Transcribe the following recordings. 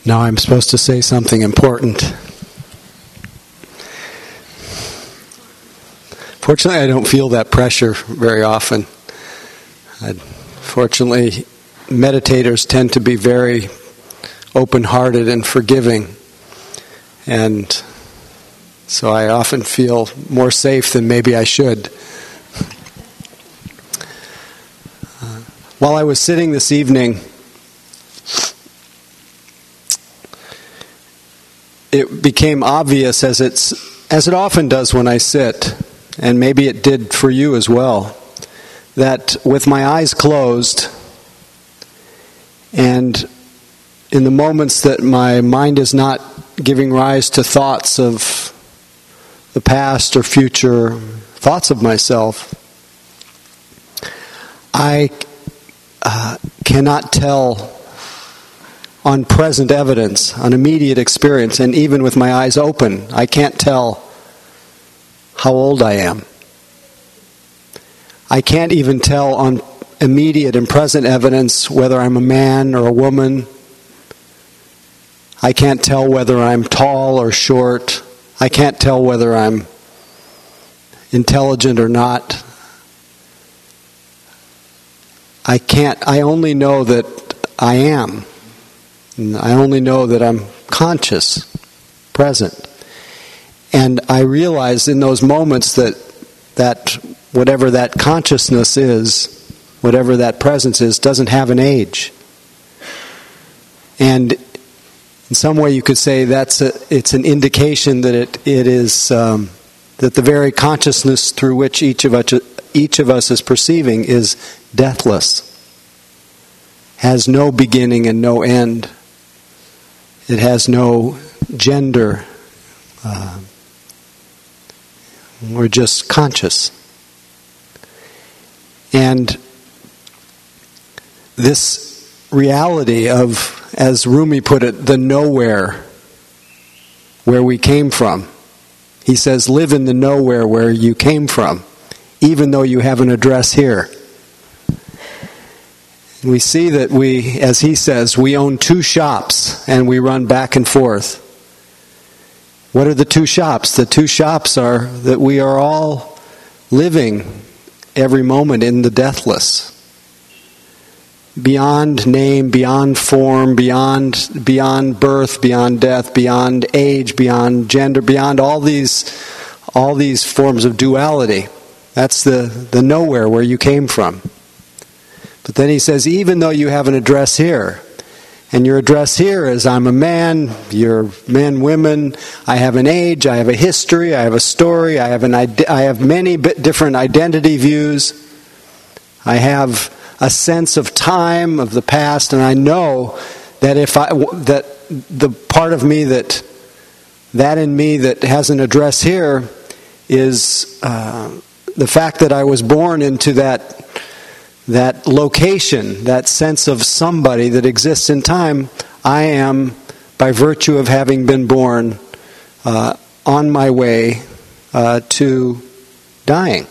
Now I'm supposed to say something important. Fortunately, I don't feel that pressure very often. Fortunately, meditators tend to be very open-hearted and forgiving. And so I often feel more safe than maybe I should. While I was sitting this evening, it became obvious, as it often does when I sit, and maybe it did for you as well, that with my eyes closed, and in the moments that my mind is not giving rise to thoughts of the past or future, thoughts of myself, I cannot tell on present evidence, on immediate experience, and even with my eyes open, I can't tell how old I am. I can't even tell on immediate and present evidence whether I'm a man or a woman. I can't tell whether I'm tall or short. I can't tell whether I'm intelligent or not. I only know that I am. I only know that I'm conscious, present. And I realize in those moments that whatever that consciousness is, whatever that presence is, doesn't have an age. And in some way you could say it's an indication that it is that the very consciousness through which each of us is perceiving is deathless, has no beginning and no end. It has no gender. We're just conscious. And this reality of, as Rumi put it, the nowhere where we came from. He says, live in the nowhere where you came from, even though you have an address here. We see that we, as he says, we own two shops and we run back and forth. What are the two shops? The two shops are that we are all living every moment in the deathless. Beyond name, beyond form, beyond birth, beyond death, beyond age, beyond gender, beyond all these forms of duality. That's the nowhere where you came from. But then he says, even though you have an address here, and your address here is I'm a man, you're men, women, I have an age, I have a history, I have a story, I have many different identity views, I have a sense of time, of the past, and I know that that the part of me that in me that has an address here is the fact that I was born into that location, that sense of somebody that exists in time. I am, by virtue of having been born, on my way to dying.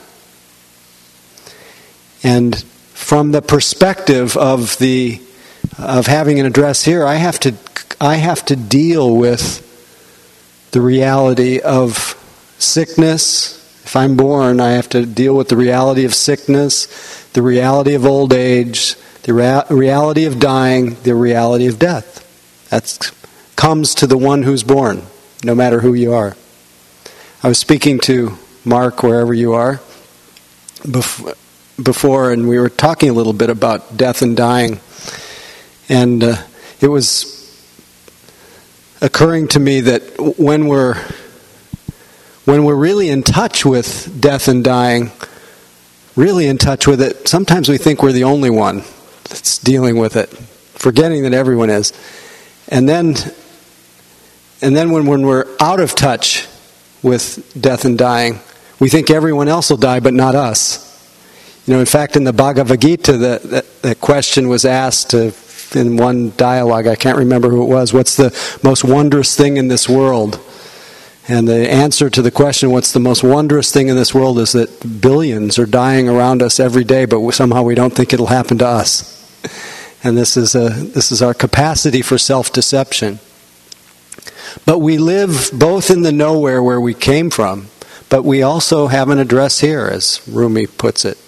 And from the perspective of having an address here, I have to deal with the reality of sickness. If I'm born, I have to deal with the reality of sickness, the reality of old age, the reality of dying, the reality of death. That comes to the one who's born, no matter who you are. I was speaking to Mark, wherever you are, before, and we were talking a little bit about death and dying. And it was occurring to me that when we're really in touch with death and dying, really in touch with it, sometimes we think we're the only one that's dealing with it, forgetting that everyone is. And then when we're out of touch with death and dying, we think everyone else will die but not us. You know, in fact, in the Bhagavad Gita, that question was asked in one dialogue, I can't remember who it was, what's the most wondrous thing in this world? And the answer to the question, what's the most wondrous thing in this world, is that billions are dying around us every day, but somehow we don't think it'll happen to us. And this is our capacity for self-deception. But we live both in the nowhere where we came from, but we also have an address here, as Rumi puts it.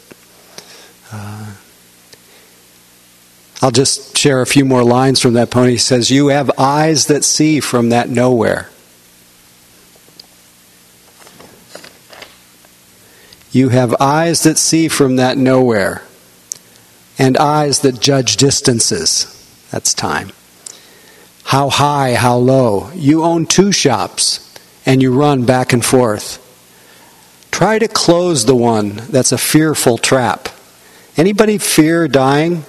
I'll just share a few more lines from that poem. He says, "You have eyes that see from that nowhere. You have eyes that see from that nowhere, and eyes that judge distances." That's time. How high, how low. You own 2 shops, and you run back and forth. Try to close the one that's a fearful trap. Anybody fear dying?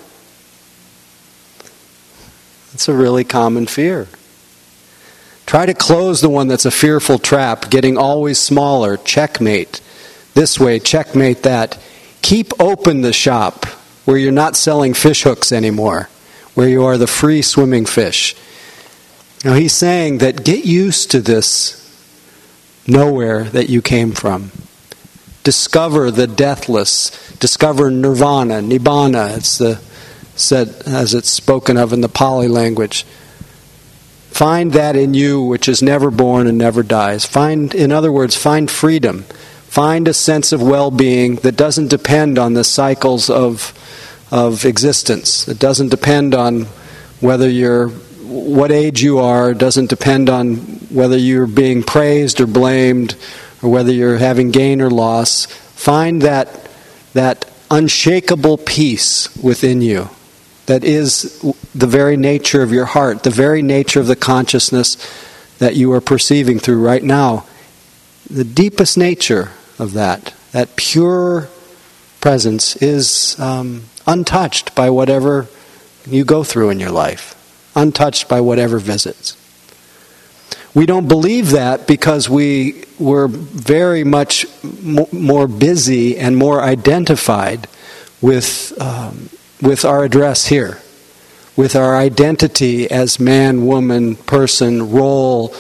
It's a really common fear. Try to close the one that's a fearful trap, getting always smaller. Checkmate. This way, checkmate that. Keep open the shop where you're not selling fish hooks anymore, where you are the free swimming fish. Now he's saying that get used to this nowhere that you came from. Discover the deathless. Discover nirvana, nibbana. It's said as it's spoken of in the Pali language. Find that in you which is never born and never dies. In other words, find freedom. Find a sense of well-being that doesn't depend on the cycles of existence. It doesn't depend on what age you are. It doesn't depend on whether you're being praised or blamed, or whether you're having gain or loss. Find that unshakable peace within you that is the very nature of your heart, the very nature of the consciousness that you are perceiving through right now. The deepest nature of that pure presence is untouched by whatever you go through in your life, untouched by whatever visits. We don't believe that because we were very much more busy and more identified with our address here, with our identity as man, woman, person, role,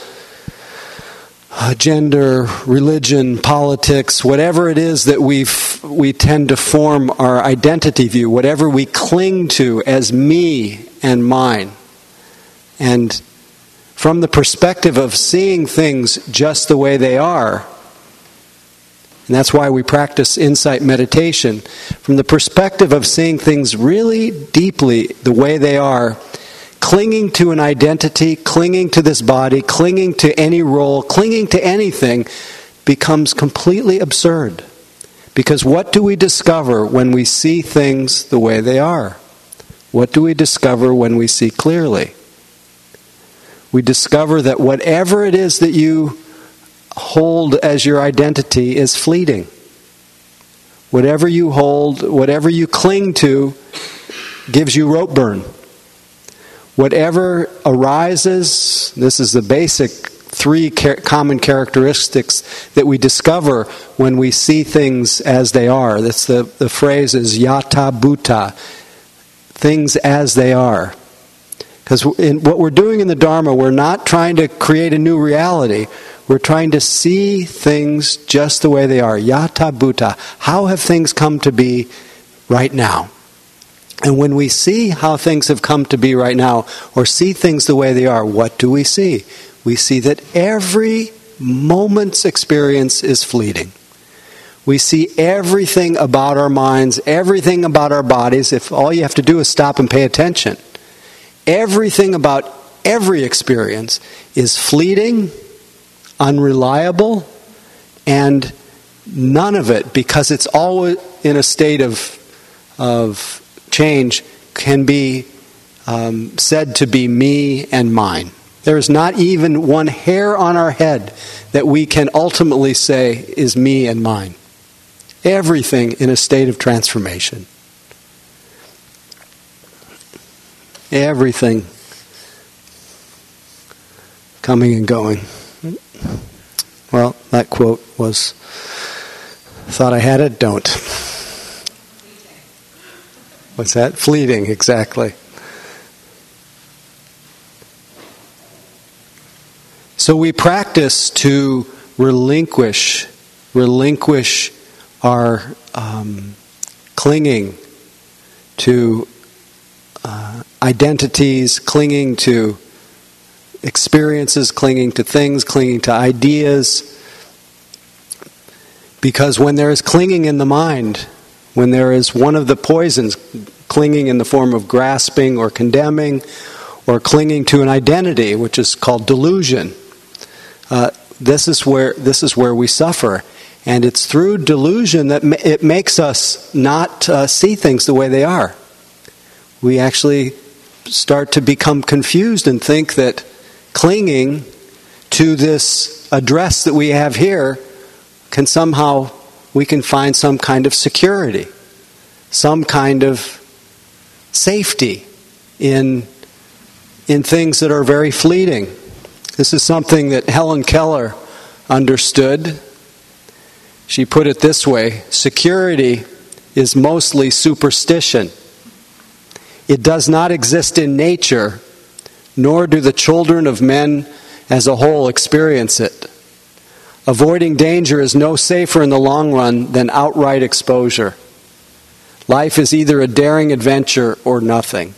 gender, religion, politics, whatever it is that we tend to form our identity view, whatever we cling to as me and mine. And from the perspective of seeing things just the way they are, and that's why we practice insight meditation, from the perspective of seeing things really deeply the way they are, clinging to an identity, clinging to this body, clinging to any role, clinging to anything, becomes completely absurd. Because what do we discover when we see things the way they are? What do we discover when we see clearly? We discover that whatever it is that you hold as your identity is fleeting. Whatever you hold, whatever you cling to, gives you rope burn. Whatever arises, this is the basic 3 common characteristics that we discover when we see things as they are. That's the phrase is yata bhuta, things as they are. Because what we're doing in the Dharma, we're not trying to create a new reality. We're trying to see things just the way they are. Yata bhuta. How have things come to be right now? And when we see how things have come to be right now, or see things the way they are, what do we see? We see that every moment's experience is fleeting. We see everything about our minds, everything about our bodies. If all you have to do is stop and pay attention. Everything about every experience is fleeting, unreliable, and none of it, because it's always in a state of change, can be said to be me and mine. There is not even one hair on our head that we can ultimately say is me and mine. Everything in a state of transformation. Everything coming and going. Well, that quote was, thought I had it, don't. What's that? Fleeting, exactly. So we practice to relinquish our clinging to identities, clinging to experiences, clinging to things, clinging to ideas. Because when there is clinging in the mind, when there is one of the poisons, clinging in the form of grasping or condemning, or clinging to an identity, which is called delusion, this is where we suffer. And it's through delusion that it makes us not see things the way they are. We actually start to become confused and think that clinging to this address that we have here we can find some kind of security, some kind of safety in things that are very fleeting. This is something that Helen Keller understood. She put it this way: security is mostly superstition. It does not exist in nature, nor do the children of men as a whole experience it. Avoiding danger is no safer in the long run than outright exposure. Life is either a daring adventure or nothing.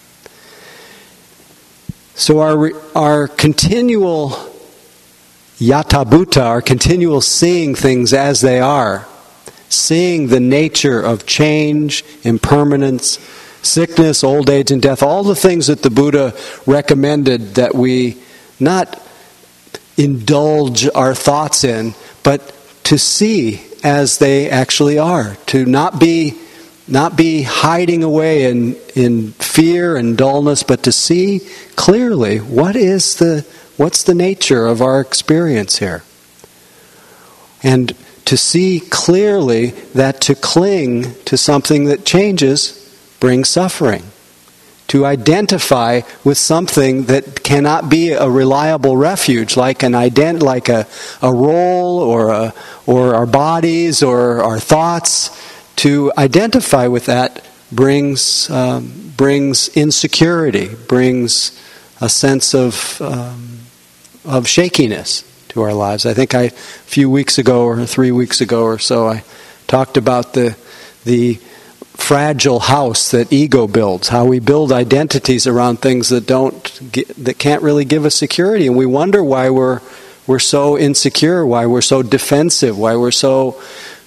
So our continual yatabhuta, our continual seeing things as they are, seeing the nature of change, impermanence, sickness, old age, and death, all the things that the Buddha recommended that we not indulge our thoughts in, but to see as they actually are, to not be hiding away in fear and dullness, but to see clearly what's the nature of our experience here. And to see clearly that to cling to something that changes brings suffering. To identify with something that cannot be a reliable refuge, like a role or our bodies or our thoughts. To identify with that brings insecurity, brings a sense of shakiness to our lives. I think a few weeks ago or 3 weeks ago or so, I talked about the fragile house that ego builds, how we build identities around things that can't really give us security, and we wonder why we're so insecure, why we're so defensive, why we're so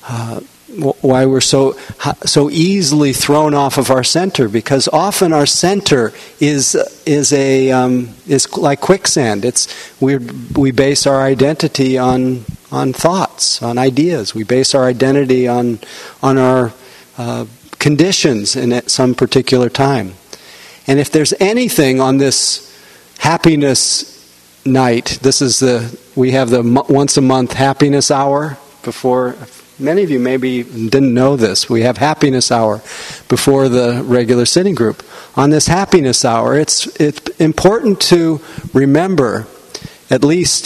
easily thrown off of our center, because often our center is like quicksand. We base our identity on thoughts, on ideas. We base our identity on our conditions at some particular time. And if there's anything on this happiness night, we have the once a month happiness hour before. Many of you maybe didn't know this. We have happiness hour before the regular sitting group. On this happiness hour, it's important to remember, at least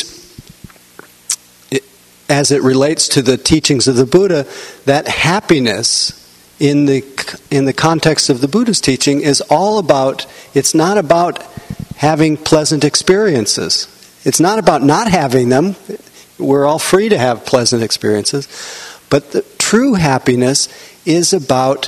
as it relates to the teachings of the Buddha, that happiness in the context of the Buddha's teaching is all about, it's not about having pleasant experiences. It's not about not having them. We're all free to have pleasant experiences. But the true happiness is about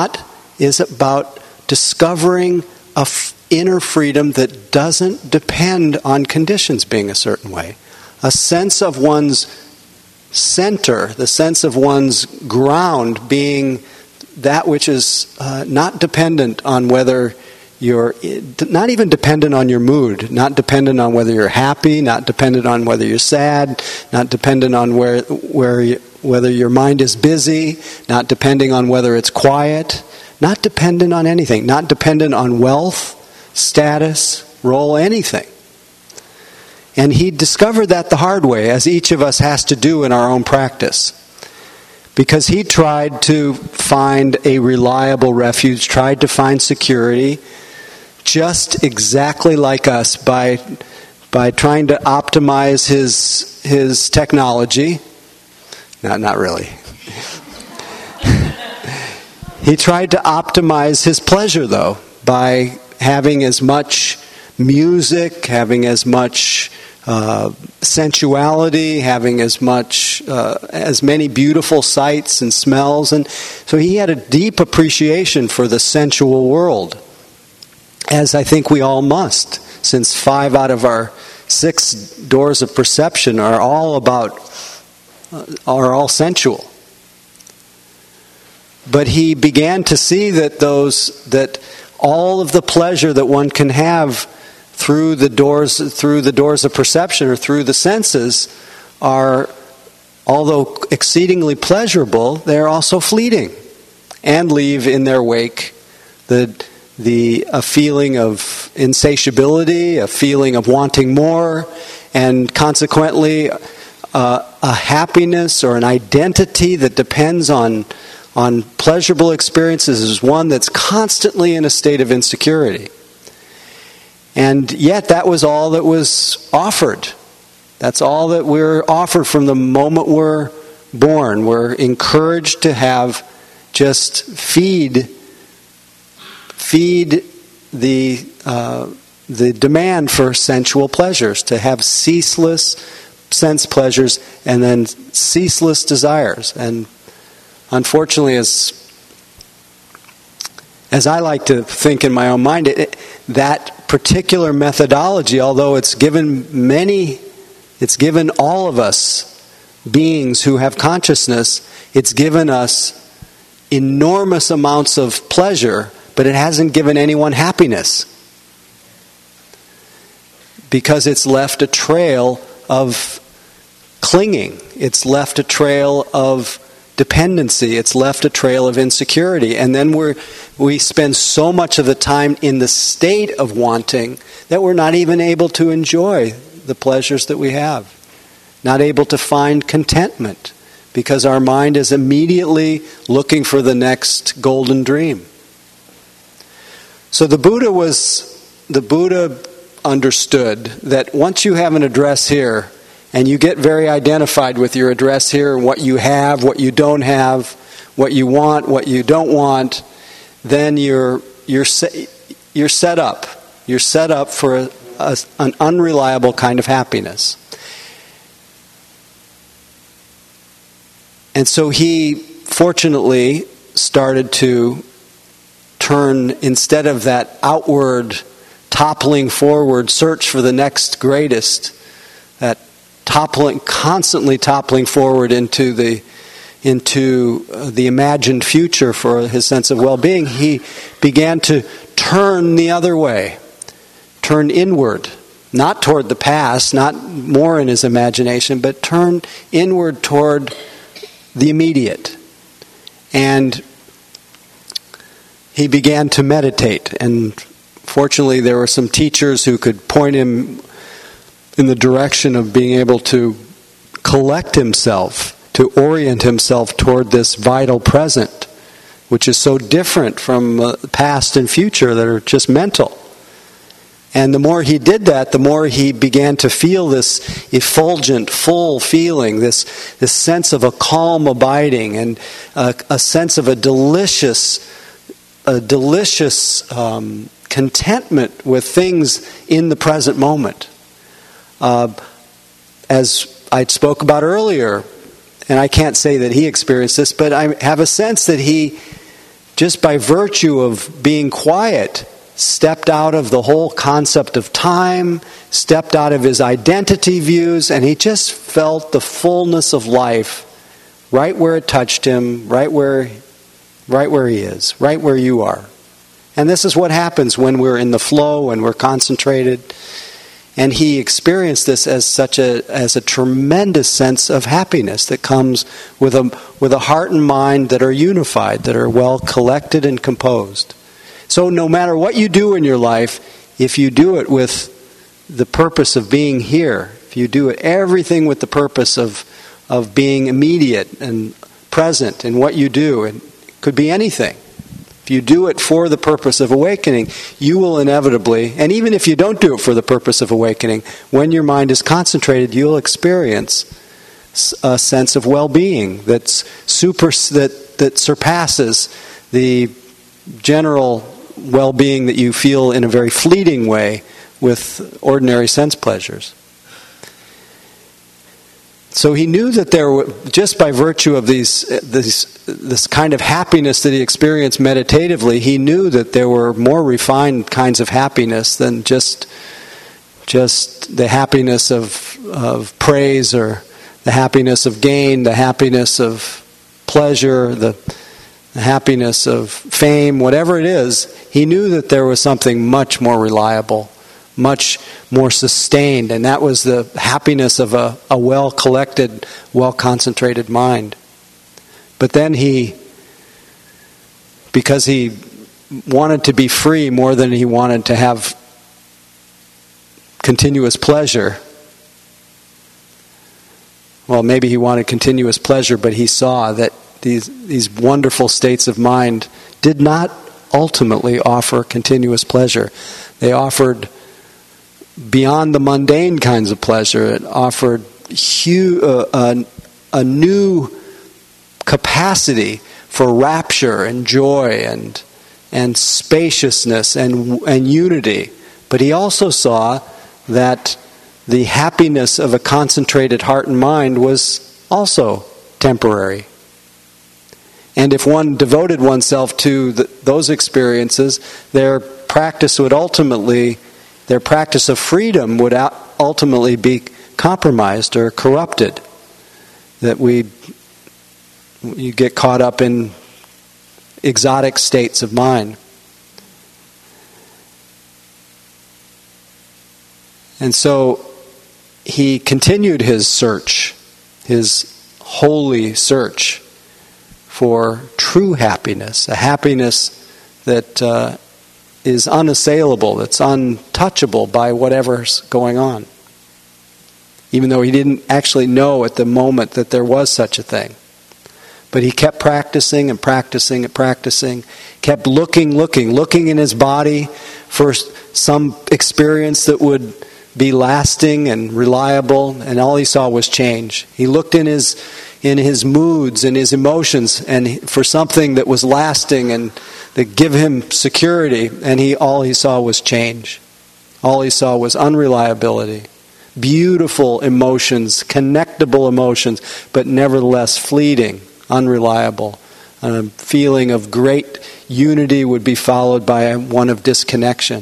discovering an inner freedom that doesn't depend on conditions being a certain way. A sense of one's center, the sense of one's ground being that which is not dependent on whether not even dependent on your mood, not dependent on whether you're happy, not dependent on whether you're sad, not dependent on whether your mind is busy, not depending on whether it's quiet, not dependent on anything, not dependent on wealth, status, role, anything. And he discovered that the hard way, as each of us has to do in our own practice. Because he tried to find a reliable refuge, tried to find security, just exactly like us, by trying to optimize his technology. Not really. He tried to optimize his pleasure, though, by having as much music, having as much sensuality, having as many beautiful sights and smells, and so he had a deep appreciation for the sensual world. as I think we all must, since 5 out of our 6 doors of perception are all sensual. But he began to see that all of the pleasure that one can have through the doors of perception or through the senses are, although exceedingly pleasurable, they're also fleeting and leave in their wake a feeling of insatiability, a feeling of wanting more, and consequently a happiness or an identity that depends on pleasurable experiences is one that's constantly in a state of insecurity. And yet that was all that was offered. That's all that we're offered from the moment we're born. We're encouraged to have just feed the demand for sensual pleasures, to have ceaseless sense pleasures and then ceaseless desires. And unfortunately, as I like to think in my own mind, that particular methodology, although it's given all of us beings who have consciousness, it's given us enormous amounts of pleasure, but it hasn't given anyone happiness. Because it's left a trail of clinging. It's left a trail of dependency. It's left a trail of insecurity. And then we spend so much of the time in the state of wanting that we're not even able to enjoy the pleasures that we have. Not able to find contentment because our mind is immediately looking for the next golden dream. So the Buddha understood that once you have an address here, and you get very identified with your address here, and what you have, what you don't have, what you want, what you don't want, then you're set up. You're set up for an unreliable kind of happiness. And so he, fortunately, started to turn, instead of that outward, toppling forward search for the next greatest, that constantly toppling forward into the imagined future for his sense of well-being, he began to turn the other way, turn inward, not toward the past, not more in his imagination, but turn inward toward the immediate. And he began to meditate, and fortunately there were some teachers who could point him in the direction of being able to collect himself, to orient himself toward this vital present, which is so different from past and future that are just mental. And the more he did that, the more he began to feel this effulgent, full feeling, this sense of a calm abiding, and a sense of a delicious contentment with things in the present moment. As I spoke about earlier, and I can't say that he experienced this, but I have a sense that he, just by virtue of being quiet, stepped out of the whole concept of time, stepped out of his identity views, and he just felt the fullness of life right where it touched him, right where he is, right where you are. And this is what happens when we're in the flow, when we're concentrated. And he experienced this as a tremendous sense of happiness that comes with a heart and mind that are unified, that are well collected and composed. So no matter what you do in your life, if you do it with the purpose of being here, if you do it everything with the purpose of being immediate and present in what you do, and it could be anything. If you do it for the purpose of awakening, you will inevitably, and even if you don't do it for the purpose of awakening, when your mind is concentrated, you'll experience a sense of well-being that surpasses the general well-being that you feel in a very fleeting way with ordinary sense pleasures. So he knew that there were, just by virtue of this kind of happiness that he experienced meditatively, he knew that there were more refined kinds of happiness than just the happiness of praise, or the happiness of gain, the happiness of pleasure, the happiness of fame, whatever it is. He knew that there was something much more reliable, much more sustained, and that was the happiness of a well-collected, well-concentrated mind. But then because he wanted to be free more than he wanted to have continuous pleasure, well, maybe he wanted continuous pleasure, but he saw that these wonderful states of mind did not ultimately offer continuous pleasure. They offered beyond the mundane kinds of pleasure. It offered a new capacity for rapture and joy and spaciousness and unity. But he also saw that the happiness of a concentrated heart and mind was also temporary. And if one devoted oneself to those experiences, their practice of freedom would ultimately be compromised or corrupted. That you get caught up in exotic states of mind. And so he continued his search, his holy search for true happiness, a happiness that is unassailable, that's untouchable by whatever's going on. Even though he didn't actually know at the moment that there was such a thing. But he kept practicing and practicing and practicing, kept looking in his body for some experience that would be lasting and reliable, and all he saw was change. He looked in his moods and his emotions, and for something that was lasting and that give him security, and all he saw was change. All he saw was unreliability. Beautiful emotions, connectable emotions, but nevertheless fleeting, unreliable. A feeling of great unity would be followed by one of disconnection.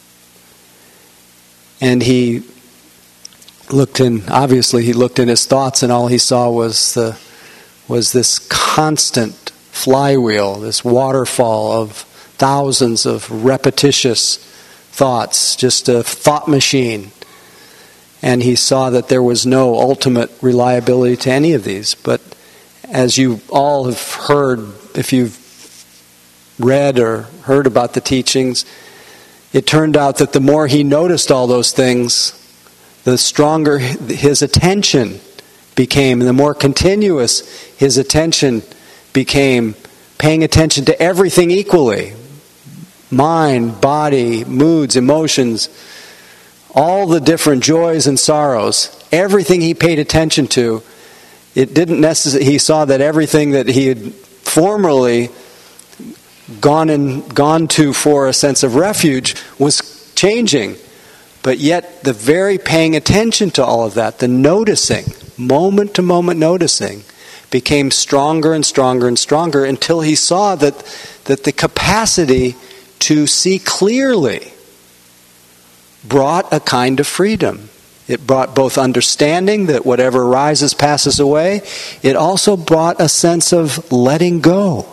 And he looked in his thoughts, and all he saw was this constant flywheel, this waterfall of thousands of repetitious thoughts, just a thought machine. And he saw that there was no ultimate reliability to any of these. But as you all have heard, if you've read or heard about the teachings, it turned out that the more he noticed all those things, the stronger his attention became, and the more continuous his attention became, paying attention to everything equally. Mind, body, moods, emotions, all the different joys and sorrows, everything he paid attention to, he saw that everything that he had formerly gone to for a sense of refuge was changing. But yet the very paying attention to all of that, the noticing, moment to moment noticing, became stronger and stronger and stronger until he saw that the capacity to see clearly brought a kind of freedom. It brought both understanding that whatever arises passes away. It also brought a sense of letting go.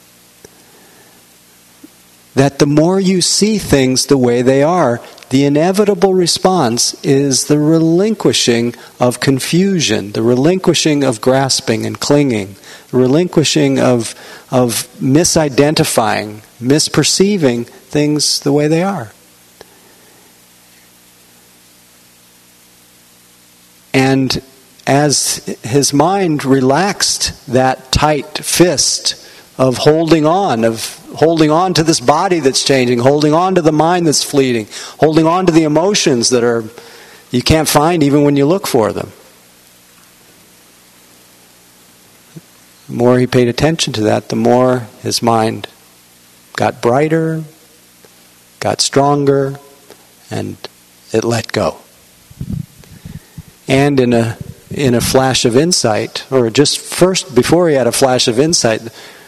That the more you see things the way they are, the inevitable response is the relinquishing of confusion, the relinquishing of grasping and clinging, the relinquishing of misidentifying, misperceiving things the way they are. And as his mind relaxed that tight fist of holding on to this body that's changing, holding on to the mind that's fleeting, holding on to the emotions that you can't find even when you look for them. The more he paid attention to that, the more his mind got brighter, got stronger, and it let go. And in a in a flash of insight, or just first, before he had a flash of insight,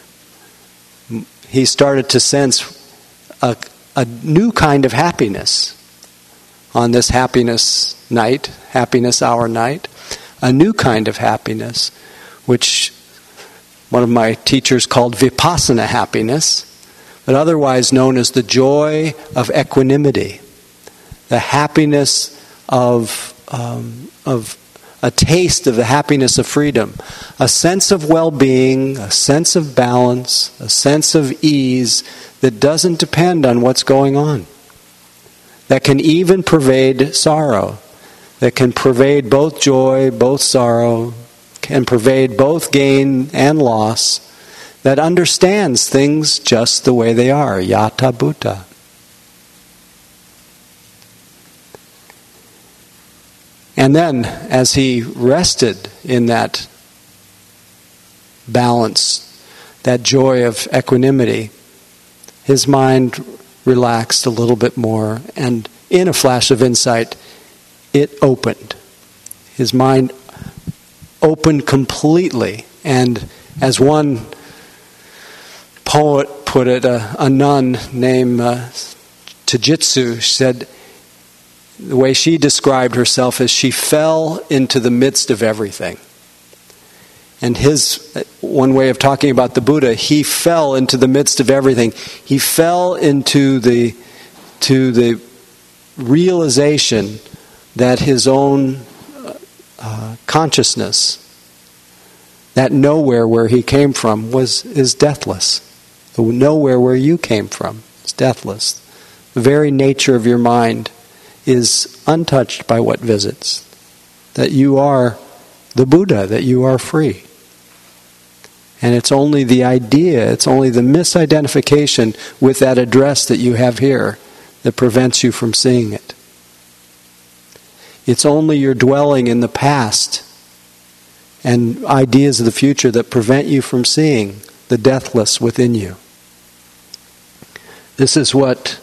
he started to sense a new kind of happiness on this happiness night, happiness hour night, a new kind of happiness, which one of my teachers called vipassana happiness, but otherwise known as the joy of equanimity, the happiness of a taste of the happiness of freedom, a sense of well-being, a sense of balance, a sense of ease that doesn't depend on what's going on, that can even pervade sorrow, that can pervade both joy, both sorrow, can pervade both gain and loss, that understands things just the way they are, yatha bhuta. And then, as he rested in that balance, that joy of equanimity, his mind relaxed a little bit more, and in a flash of insight, it opened. His mind opened completely, and as one poet put it, a nun named Tajitsu said, the way she described herself is she fell into the midst of everything. And his, one way of talking about the Buddha, he fell into the midst of everything. He fell into the realization that his own consciousness, that nowhere where he came from is deathless. The nowhere where you came from is deathless. The very nature of your mind is untouched by what visits. That you are the Buddha, that you are free. And it's only the idea, it's only the misidentification with that address that you have here that prevents you from seeing it. It's only your dwelling in the past and ideas of the future that prevent you from seeing the deathless within you. This is what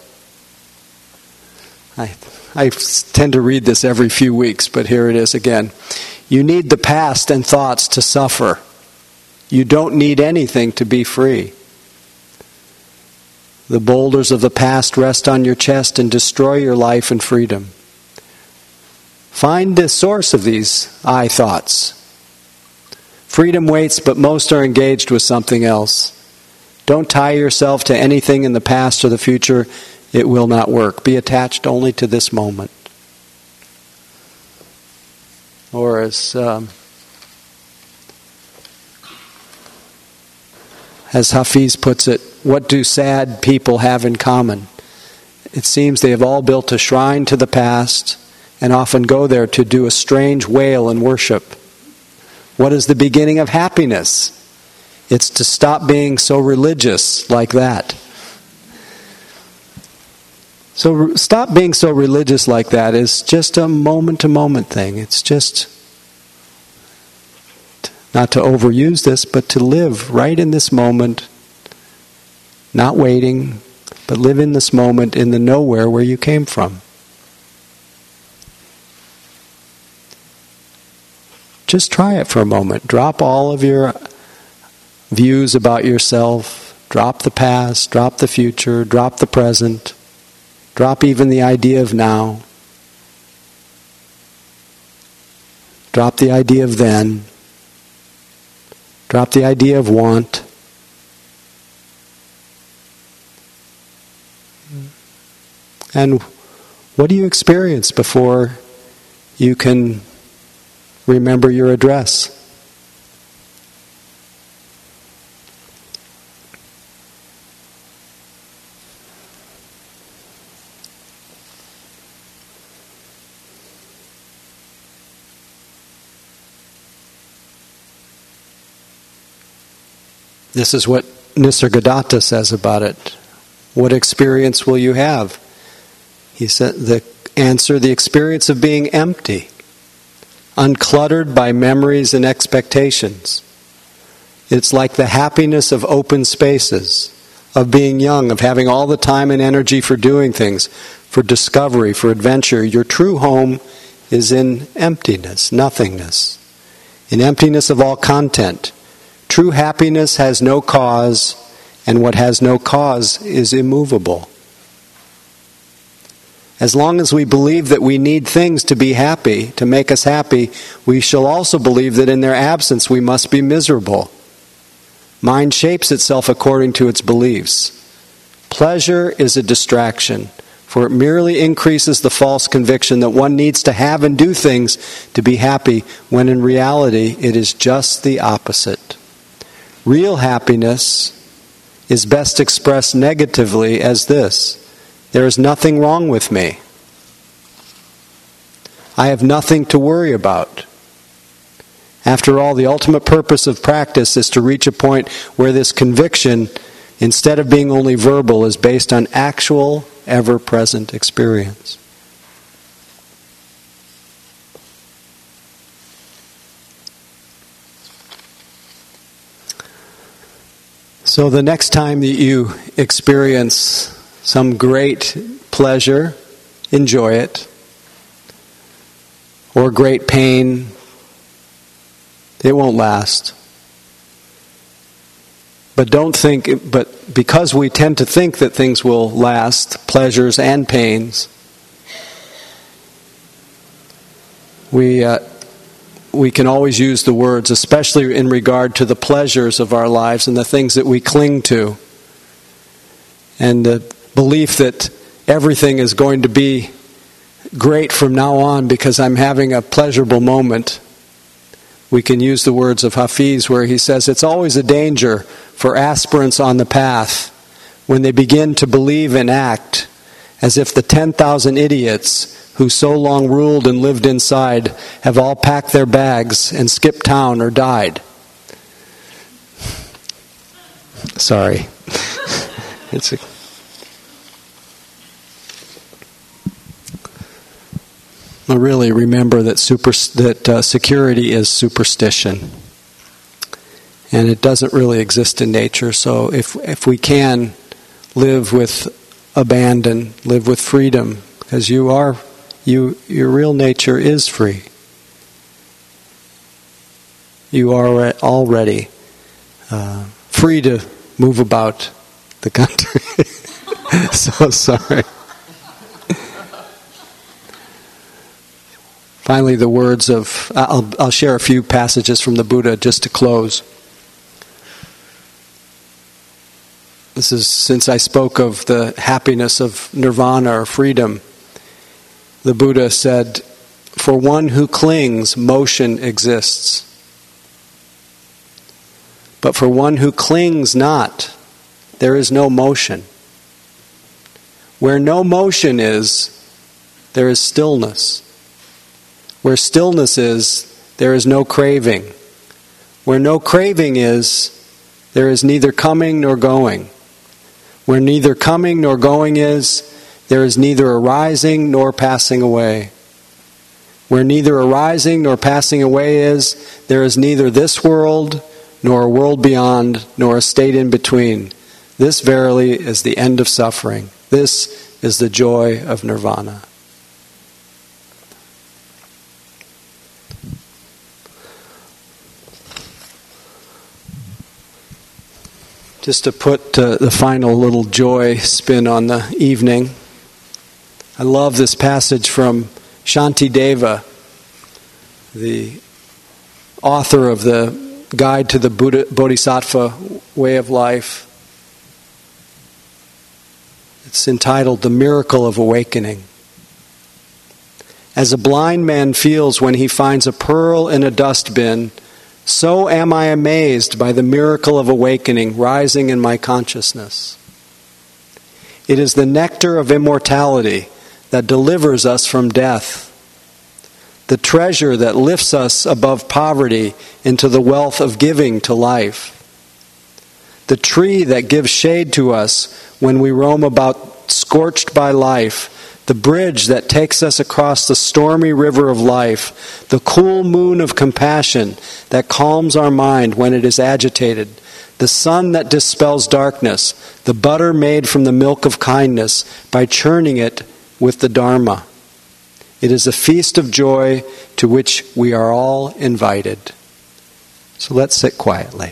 I tend to read this every few weeks, but here it is again. You need the past and thoughts to suffer. You don't need anything to be free. The boulders of the past rest on your chest and destroy your life and freedom. Find the source of these I thoughts. Freedom waits, but most are engaged with something else. Don't tie yourself to anything in the past or the future. It will not work. Be attached only to this moment. Or as Hafiz puts it, what do sad people have in common? It seems they have all built a shrine to the past and often go there to do a strange wail and worship. What is the beginning of happiness? It's to stop being so religious like that. So stop being so religious like that is just a moment-to-moment thing. It's just not to overuse this, but to live right in this moment, not waiting, but live in this moment in the nowhere where you came from. Just try it for a moment. Drop all of your views about yourself. Drop the past, drop the future, drop the present. Drop even the idea of now. Drop the idea of then. Drop the idea of want. And what do you experience before you can remember your address? This is what Nisargadatta says about it. What experience will you have? He said, the answer, the experience of being empty, uncluttered by memories and expectations. It's like the happiness of open spaces, of being young, of having all the time and energy for doing things, for discovery, for adventure. Your true home is in emptiness, nothingness. in emptiness of all content. True happiness has no cause, and what has no cause is immovable. As long as we believe that we need things to be happy, to make us happy, we shall also believe that in their absence we must be miserable. Mind shapes itself according to its beliefs. Pleasure is a distraction, for it merely increases the false conviction that one needs to have and do things to be happy, when in reality it is just the opposite. Real happiness is best expressed negatively as this: there is nothing wrong with me. I have nothing to worry about. After all, the ultimate purpose of practice is to reach a point where this conviction, instead of being only verbal, is based on actual, ever-present experience. So the next time that you experience some great pleasure, enjoy it, or great pain, it won't last. But because we tend to think that things will last, pleasures and pains, we can always use the words, especially in regard to the pleasures of our lives and the things that we cling to, and the belief that everything is going to be great from now on because I'm having a pleasurable moment. We can use the words of Hafiz, where he says, it's always a danger for aspirants on the path when they begin to believe and act as if the 10,000 idiots who so long ruled and lived inside have all packed their bags and skipped town or died. Sorry. Really remember that security is superstition, and it doesn't really exist in nature. So if we can live with abandon, live with freedom, because your real nature is free. You are already free to move about the country. So sorry. Finally, the words of... I'll share a few passages from the Buddha just to close. This is, since I spoke of the happiness of nirvana or freedom, the Buddha said, "For one who clings, motion exists. But for one who clings not, there is no motion. Where no motion is, there is stillness. Where stillness is, there is no craving. Where no craving is, there is neither coming nor going. Where neither coming nor going is, there is neither arising nor passing away. Where neither arising nor passing away is, there is neither this world, nor a world beyond, nor a state in between. This verily is the end of suffering. This is the joy of nirvana." Just to put the final little joy spin on the evening, I love this passage from Shantideva, the author of the Guide to the Bodhisattva Way of Life. It's entitled "The Miracle of Awakening." As a blind man feels when he finds a pearl in a dustbin, so am I amazed by the miracle of awakening rising in my consciousness. It is the nectar of immortality that delivers us from death, the treasure that lifts us above poverty into the wealth of giving to life, the tree that gives shade to us when we roam about scorched by life, the bridge that takes us across the stormy river of life, the cool moon of compassion that calms our mind when it is agitated, the sun that dispels darkness, the butter made from the milk of kindness by churning it with the Dharma. It is a feast of joy to which we are all invited. So let's sit quietly.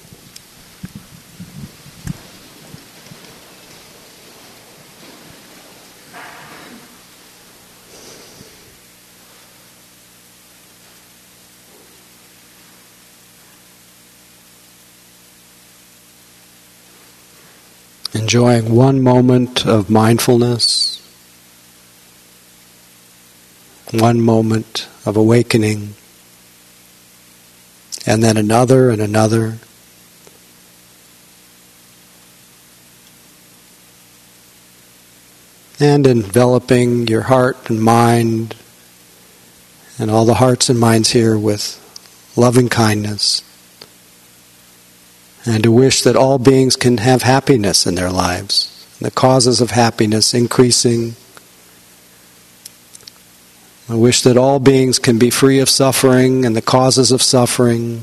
Enjoying one moment of mindfulness, one moment of awakening, and then another and another. And enveloping your heart and mind and all the hearts and minds here with loving kindness. And to wish that all beings can have happiness in their lives, the causes of happiness increasing. I wish that all beings can be free of suffering and the causes of suffering.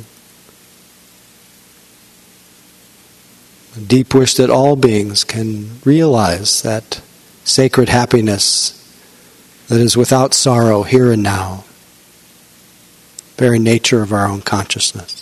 A deep wish that all beings can realize that sacred happiness that is without sorrow here and now, very nature of our own consciousness.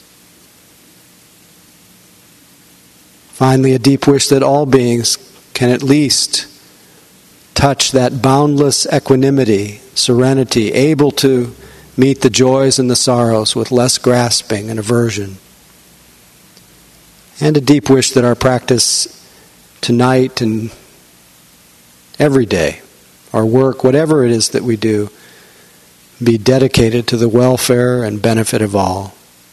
Finally, a deep wish that all beings can at least touch that boundless equanimity, serenity, able to meet the joys and the sorrows with less grasping and aversion. And a deep wish that our practice tonight and every day, our work, whatever it is that we do, be dedicated to the welfare and benefit of all.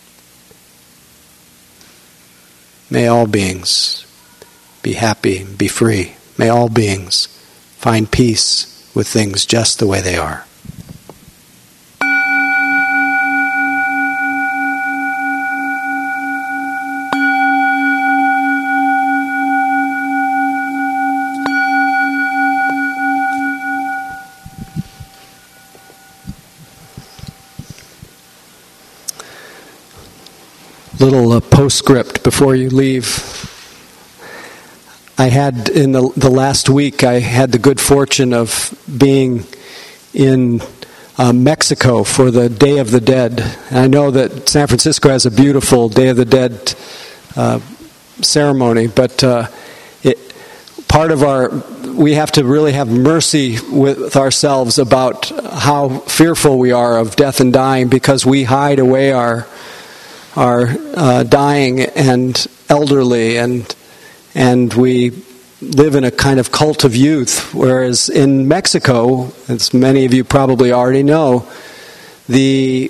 May all beings be happy, be free. May all beings find peace with things just the way they are. Little postscript before you leave. I had, in the last week, I had the good fortune of being in Mexico for the Day of the Dead. And I know that San Francisco has a beautiful Day of the Dead ceremony, but we have to really have mercy with ourselves about how fearful we are of death and dying, because we hide away our dying and elderly, and we live in a kind of cult of youth. Whereas in Mexico, as many of you probably already know, the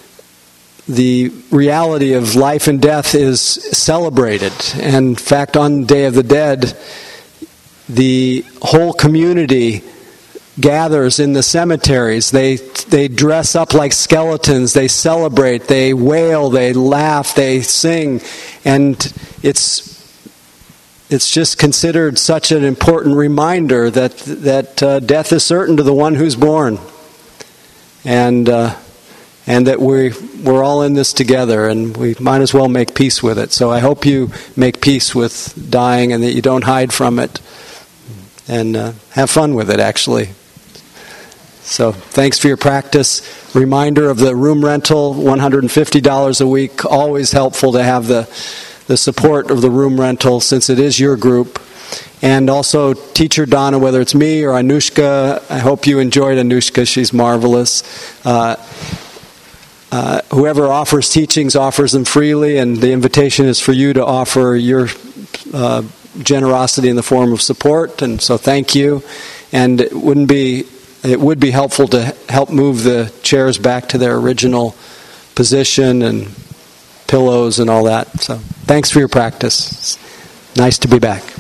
reality of life and death is celebrated. And in fact, on the Day of the Dead, the whole community gathers in the cemeteries. They dress up like skeletons. They celebrate. They wail. They laugh. They sing, and it's just considered such an important reminder that death is certain to the one who's born, and that we're all in this together, and we might as well make peace with it. So I hope you make peace with dying, and that you don't hide from it, and have fun with it, actually. So thanks for your practice. Reminder of the room rental, $150 a week. Always helpful to have the support of the room rental, since it is your group. And also Teacher Donna, whether it's me or Anushka. I hope you enjoyed Anushka. She's marvelous. Whoever offers teachings offers them freely, and the invitation is for you to offer your generosity in the form of support. And so thank you. And it would be helpful to help move the chairs back to their original position, and pillows and all that. So thanks for your practice. It's nice to be back.